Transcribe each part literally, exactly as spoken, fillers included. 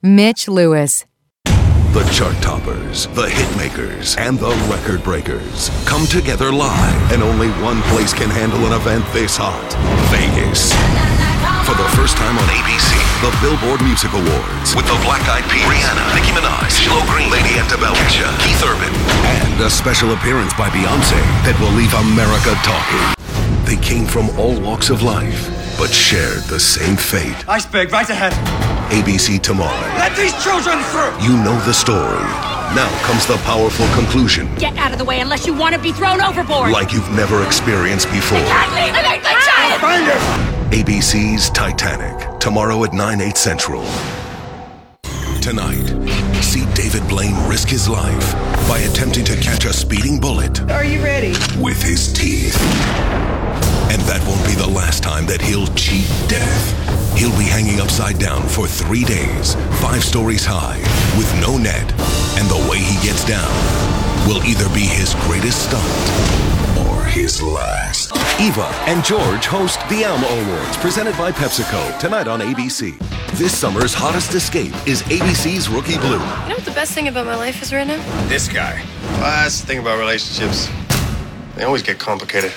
Mitch Lewis. The chart toppers, the hit makers, and the record breakers come together live, and only one place can handle an event this hot: Vegas. For the first time on A B C, the Billboard Music Awards with the Black Eyed Peas, Rihanna, Nicki Minaj, Flo Green, Lady Antebellum, Kesha, Keith Urban, and a special appearance by Beyonce that will leave America talking. They came from all walks of life, but shared the same fate. Iceberg right ahead. A B C tomorrow. Let these children through! You know the story. Now comes the powerful conclusion. Get out of the way unless you want to be thrown overboard! Like you've never experienced before. I made the child! Find her! A B C's Titanic. Tomorrow at nine, eight central. Tonight, see David Blaine risk his life by attempting to catch a speeding bullet. Are you ready? With his teeth. And that won't be the last time that he'll cheat death. He'll be hanging upside down for three days, five stories high, with no net. And the way he gets down will either be his greatest stunt or his last. Eva and George host the Alma Awards, presented by PepsiCo, tonight on A B C. This summer's hottest escape is A B C's Rookie Blue. You know what the best thing about my life is right now? This guy. Well, that's the thing about relationships. They always get complicated.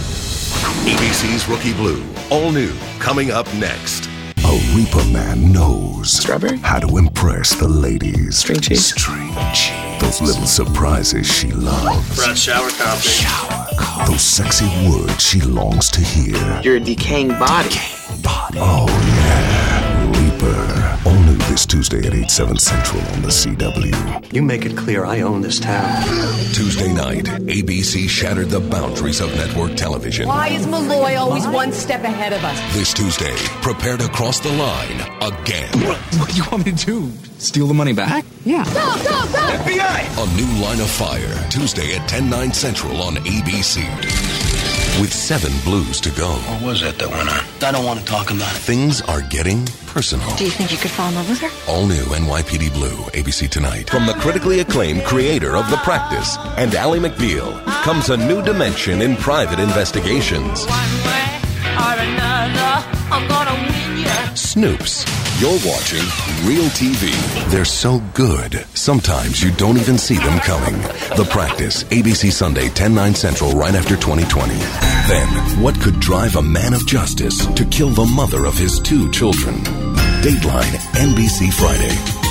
A B C's Rookie Blue, all new, coming up next. A Reaper man knows Strawberry? how to impress the ladies. String cheese? String cheese. Those little surprises she loves. Brought shower coffee. Shower coffee. Those sexy words she longs to hear. You're a decaying body. Decaying body. Oh, yeah. Reaper. All new this Tuesday at eight, seven central on the C W. You make it clear I own this town. Tuesday night, A B C shattered the boundaries of network television. Why is Malloy always one step ahead of us? This Tuesday, prepare to cross the line again. What, what do you want me to do? Steal the money back? Yeah. Go, go, go! F B I! A new Line of Fire, Tuesday at ten, nine central on A B C. With seven blues to go. What was it that went on? I don't want to talk about it. Things are getting personal. Do you think you could fall in love with her? All new N Y P D Blue, A B C tonight. From the critically acclaimed creator of The Practice and Ally McBeal comes a new dimension in private investigations. One way or another, I'm gonna win you. Snoops. You're watching real T V. They're so good, sometimes you don't even see them coming. The Practice, A B C Sunday, ten, nine central, right after twenty twenty. Then, what could drive a man of justice to kill the mother of his two children? Dateline, N B C Friday.